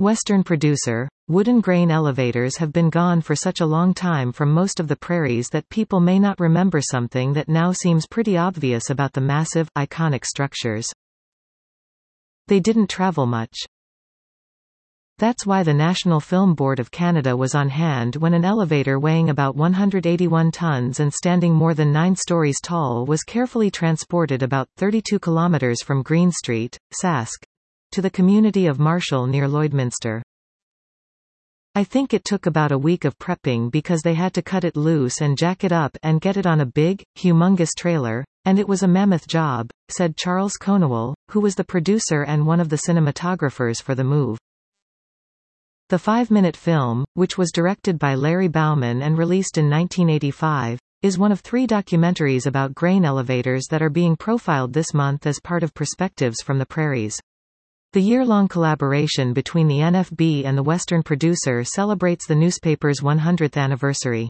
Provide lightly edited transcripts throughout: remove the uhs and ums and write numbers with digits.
Western producer. Wooden grain elevators have been gone for such a long time from most of the prairies that people may not remember something that now seems pretty obvious about the massive, iconic structures. They didn't travel much. That's why the National Film Board of Canada was on hand when an elevator weighing about 181 tons and standing more than 9 stories tall was carefully transported about 32 kilometers from Green Street, Sask, to the community of Marshall near Lloydminster. I think it took about a week of prepping because they had to cut it loose and jack it up and get it on a big, humongous trailer, and it was a mammoth job, said Charles Conowell, who was the producer and one of the cinematographers for the move. The 5-minute film, which was directed by Larry Bauman and released in 1985, is one of 3 documentaries about grain elevators that are being profiled this month as part of Perspectives from the Prairies. The year-long collaboration between the NFB and the Western producer celebrates the newspaper's 100th anniversary.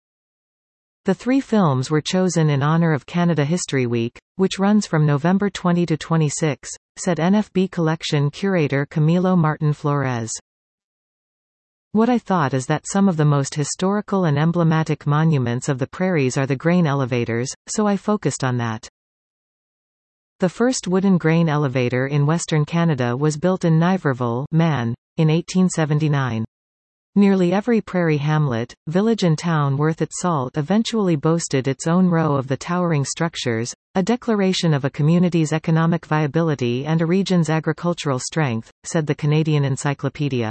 The 3 films were chosen in honor of Canada History Week, which runs from November 20 to 26, said NFB collection curator Camilo Martin Flores. What I thought is that some of the most historical and emblematic monuments of the prairies are the grain elevators, so I focused on that. The first wooden grain elevator in Western Canada was built in Niverville, Man, in 1879. Nearly every prairie hamlet, village and town worth its salt eventually boasted its own row of the towering structures, a declaration of a community's economic viability and a region's agricultural strength, said the Canadian Encyclopedia.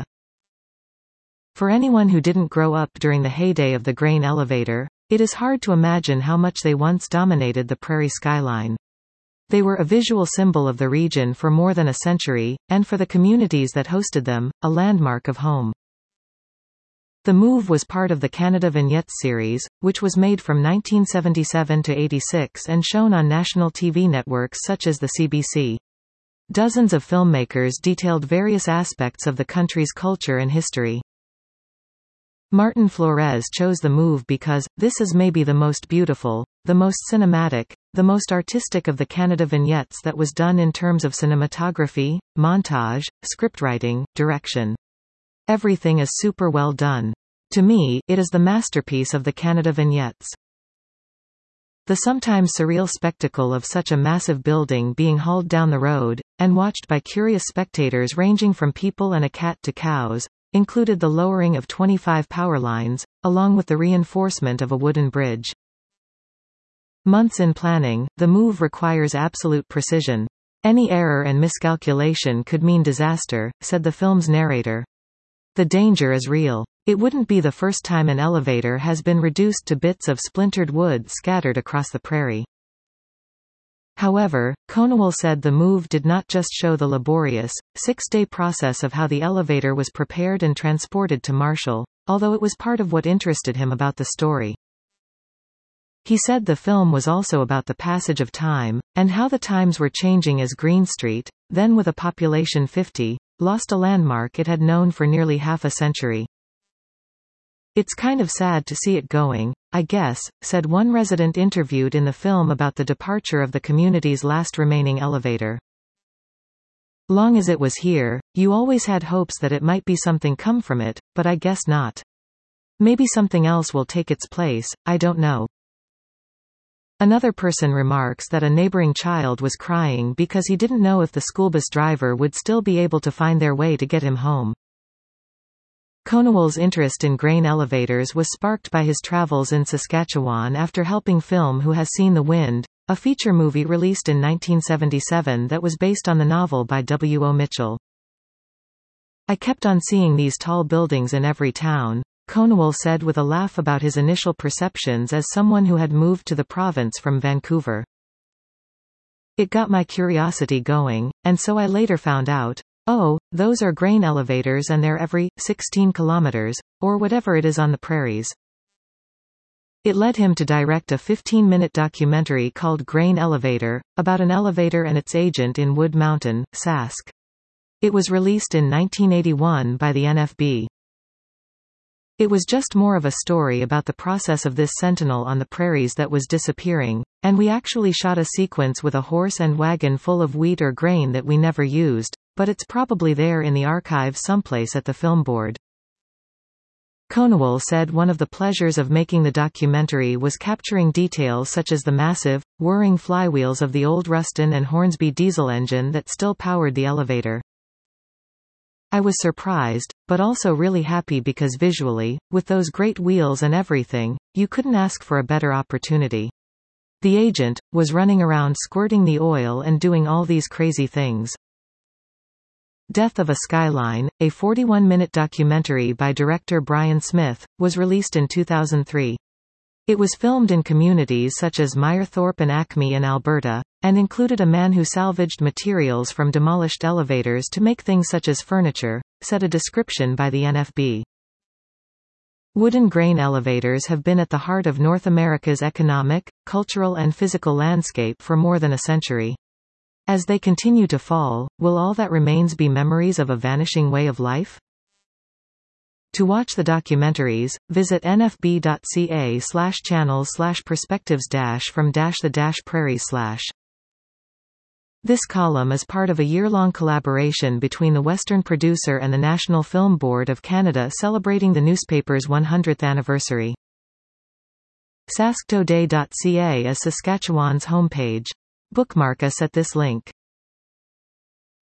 For anyone who didn't grow up during the heyday of the grain elevator, it is hard to imagine how much they once dominated the prairie skyline. They were a visual symbol of the region for more than a century, and for the communities that hosted them, a landmark of home. The move was part of the Canada Vignettes series, which was made from 1977 to 86 and shown on national TV networks such as the CBC. Dozens of filmmakers detailed various aspects of the country's culture and history. Martin Flores chose the move because, this is maybe the most beautiful, the most cinematic, the most artistic of the Canada Vignettes that was done in terms of cinematography, montage, scriptwriting, direction. Everything is super well done. To me, it is the masterpiece of the Canada Vignettes. The sometimes surreal spectacle of such a massive building being hauled down the road, and watched by curious spectators ranging from people and a cat to cows, included the lowering of 25 power lines, along with the reinforcement of a wooden bridge. Months in planning, the move requires absolute precision. Any error and miscalculation could mean disaster, said the film's narrator. The danger is real. It wouldn't be the first time an elevator has been reduced to bits of splintered wood scattered across the prairie. However, Conowell said the move did not just show the laborious, 6-day process of how the elevator was prepared and transported to Marshall, although it was part of what interested him about the story. He said the film was also about the passage of time, and how the times were changing as Green Street, then with a population 50, lost a landmark it had known for nearly half a century. It's kind of sad to see it going, I guess, said one resident interviewed in the film about the departure of the community's last remaining elevator. Long as it was here, you always had hopes that it might be something come from it, but I guess not. Maybe something else will take its place, I don't know. Another person remarks that a neighboring child was crying because he didn't know if the schoolbus driver would still be able to find their way to get him home. Conowell's interest in grain elevators was sparked by his travels in Saskatchewan after helping film Who Has Seen the Wind, a feature movie released in 1977 that was based on the novel by W. O. Mitchell. I kept on seeing these tall buildings in every town, Conowell said with a laugh about his initial perceptions as someone who had moved to the province from Vancouver. It got my curiosity going, and so I later found out, oh, those are grain elevators and they're every 16 kilometers, or whatever it is on the prairies. It led him to direct a 15-minute documentary called Grain Elevator, about an elevator and its agent in Wood Mountain, Sask. It was released in 1981 by the NFB. It was just more of a story about the process of this sentinel on the prairies that was disappearing, and we actually shot a sequence with a horse and wagon full of wheat or grain that we never used, but it's probably there in the archives someplace at the film board. Conowell said one of the pleasures of making the documentary was capturing details such as the massive, whirring flywheels of the old Ruston and Hornsby diesel engine that still powered the elevator. I was surprised, but also really happy because visually, with those great wheels and everything, you couldn't ask for a better opportunity. The agent was running around squirting the oil and doing all these crazy things. Death of a Skyline, a 41-minute documentary by director Brian Smith, was released in 2003. It was filmed in communities such as Meyerthorpe and Acme in Alberta, and included a man who salvaged materials from demolished elevators to make things such as furniture, said a description by the NFB. Wooden grain elevators have been at the heart of North America's economic, cultural and physical landscape for more than a century. As they continue to fall, will all that remains be memories of a vanishing way of life? To watch the documentaries, visit nfb.ca/channels/perspectives-from-the-prairies/. This column is part of a year-long collaboration between the Western Producer and the National Film Board of Canada celebrating the newspaper's 100th anniversary. sasktoday.ca is Saskatchewan's homepage. Bookmark us at this link.